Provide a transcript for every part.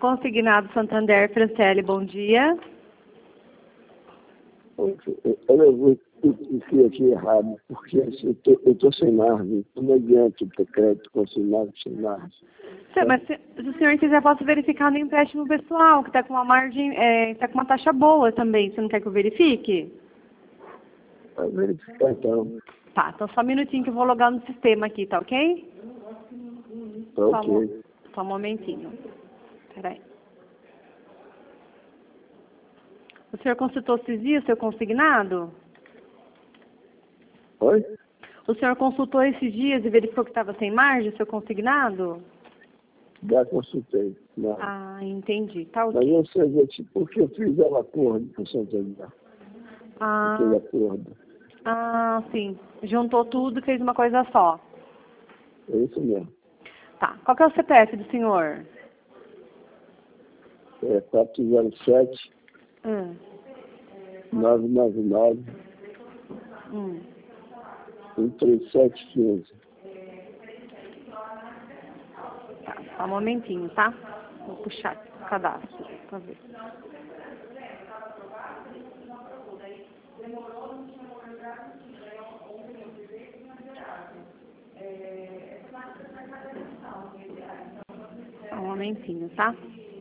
Consignado Santander, Franciele, bom dia. Eu escrevi aqui errado, porque assim, eu estou sem margem. Como adianta ter crédito consignado sem margem? Mas se o senhor quiser, posso verificar no empréstimo pessoal, que está com uma margem, está com uma taxa boa também. Você não quer que eu verifique? Vai verificar então. Tá, então só um minutinho que eu vou logar no sistema aqui, tá ok? Tá ok. Só um momentinho. Peraí. O senhor consultou esses dias, seu consignado? Oi? O senhor consultou esses dias e verificou que estava sem margem, seu consignado? Já consultei. Não. Ah, entendi. Tá Mas ok. eu sei, porque eu fiz o acordo com o Santander. Aquele acordo. Sim. Juntou tudo e fez uma coisa só. É isso mesmo. Tá. Qual que é o CPF do senhor? É 407 Hum. 999 13715. Tá, só um momentinho, tá? Vou puxar o cadastro pra ver. Só um momentinho, tá?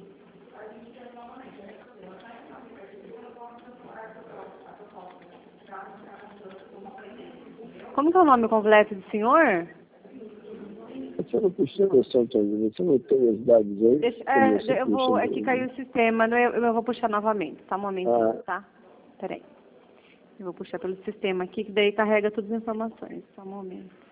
Como que é o nome completo do senhor? Você não precisa o Santander, você não tem os dados aí? Eu vou, é que caiu o sistema, eu vou puxar novamente, só um momentinho, tá? Peraí. Eu vou puxar pelo sistema aqui, que daí carrega todas as informações, só um momento.